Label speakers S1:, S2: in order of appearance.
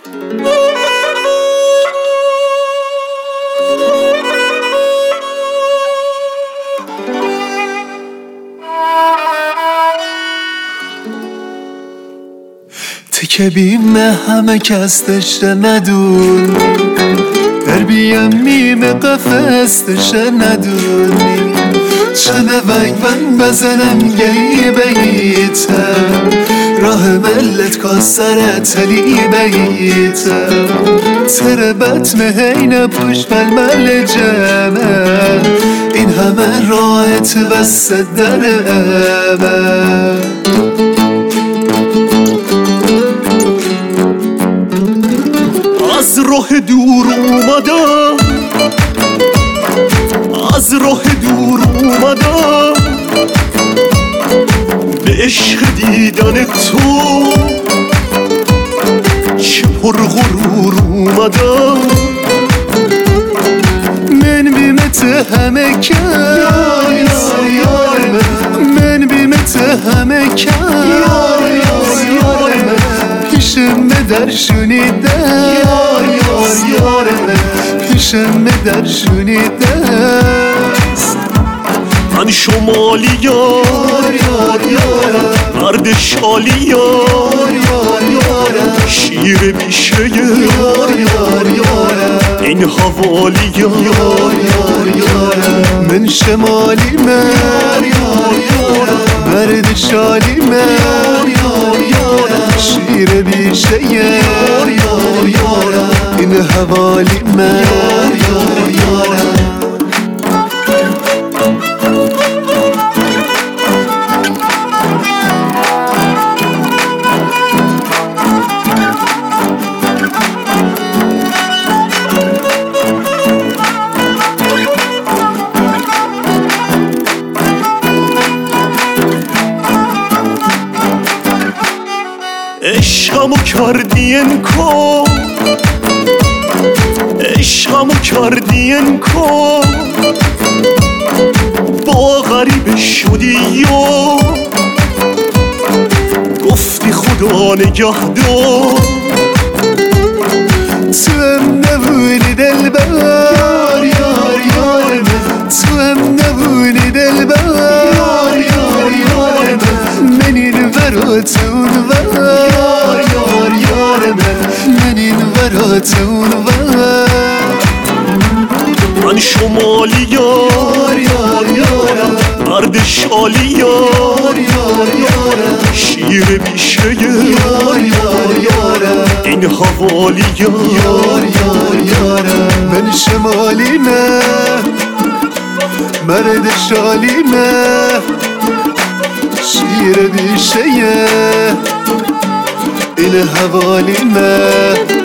S1: که بیمه همه کس دشته ندون دربیم قفس دشته ندونی چنه ونگ من بزنم گی بیتم راه ملت کاسر تلی بیتم تربت مهین پوش ململ جمع این همه راحت بس درمه از راه دور اومدم از راه دور اومدم به عشق دیدن تو چه پر غرور اومدم من بیمت همه کس من بیمت همه کس پیشم در شنیدن پیشم در شنیدست من شمالی مرد شالی شیر بیشه این حوالی من شمالی مرد شالی شیر بیشه این حوالی عشقمو کردی انکار عشقمو کردی انکار با غریب شدی یا گفتی خدا نگهدار تو هم نبودی دلبر یار یار من تو هم نبودی دلبر یار یار من این وراتون من شمالی مرد شالی شیر بیشه این حوالی من شمالی مرد شالی شیر بیشه این حوالی